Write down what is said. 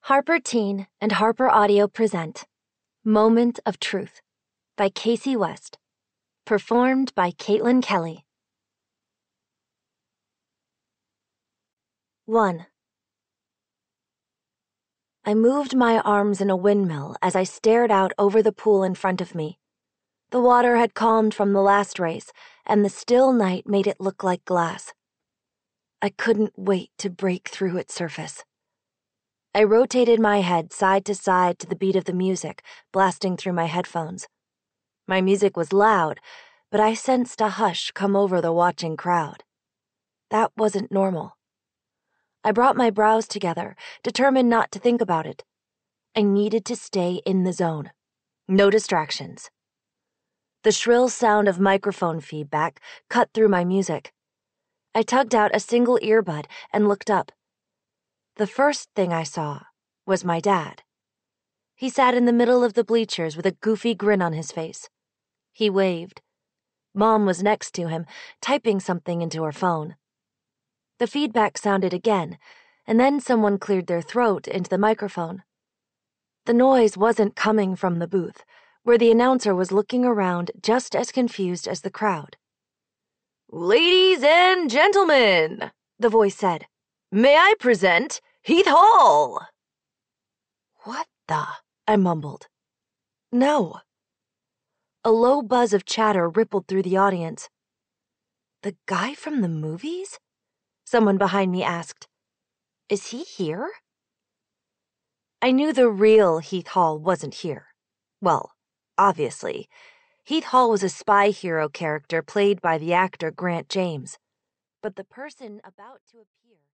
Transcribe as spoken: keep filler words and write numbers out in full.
Harper Teen and Harper Audio present Moment of Truth by Casey West, performed by Caitlin Kelly. one. I moved my arms in a windmill as I stared out over the pool in front of me. The water had calmed from the last race, and the still night made it look like glass. I couldn't wait to break through its surface. I rotated my head side to side to the beat of the music blasting through my headphones. My music was loud, but I sensed a hush come over the watching crowd. That wasn't normal. I brought my brows together, determined not to think about it. I needed to stay in the zone. No distractions. The shrill sound of microphone feedback cut through my music. I tugged out a single earbud and looked up. The first thing I saw was my dad. He sat in the middle of the bleachers with a goofy grin on his face. He waved. Mom was next to him, typing something into her phone. The feedback sounded again, and then someone cleared their throat into the microphone. The noise wasn't coming from the booth, where the announcer was looking around just as confused as the crowd. "Ladies and gentlemen," the voice said, "may I present Heath Hall?" "What the?" I mumbled. "No." A low buzz of chatter rippled through the audience. "The guy from the movies?" Someone behind me asked. "Is he here?" I knew the real Heath Hall wasn't here. Well, obviously. Heath Hall was a spy hero character played by the actor Grant James. But the person about to appear...